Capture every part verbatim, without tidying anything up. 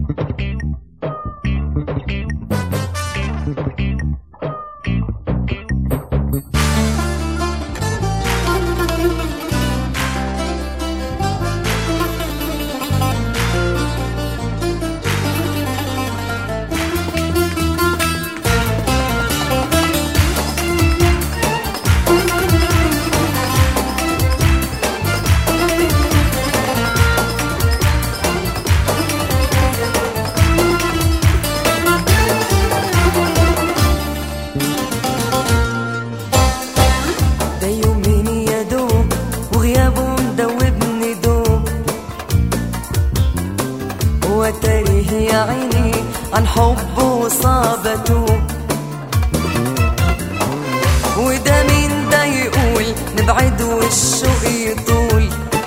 وتريه يا عيني عن حبه صابته، وده مين ده يقول نبعد والشوق يطول،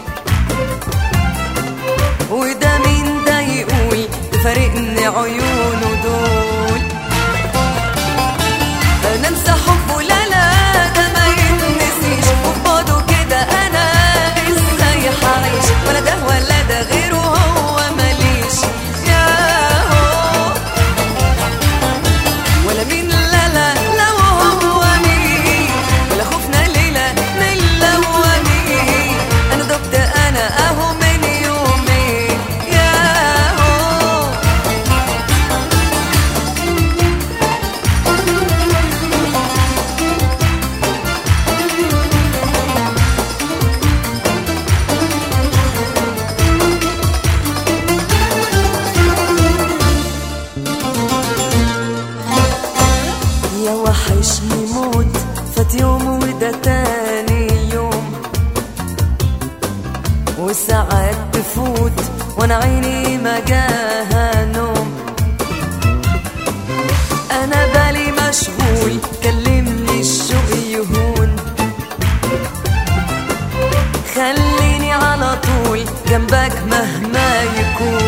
وده مين ده يقول تفارقني عيونه دول. انا انسى حبه لا لا ده ما يتنسيش، وبعده كده انا ازاي هعيش، ولا ده ولا ده غيره هو ماليش ياهو، ولا مين لا لا لو هو مين، ولا خوفنا ليلة من لوامين. انا دبت انا اهو من يومين ياهو. يا وحشني موت فات يوم وده تاني يوم، وساعات تفوت وانا عيني ما جاها نوم. انا بالي مشغول كلمني الشوق يهون، خليني على طول جنبك مهما يكون.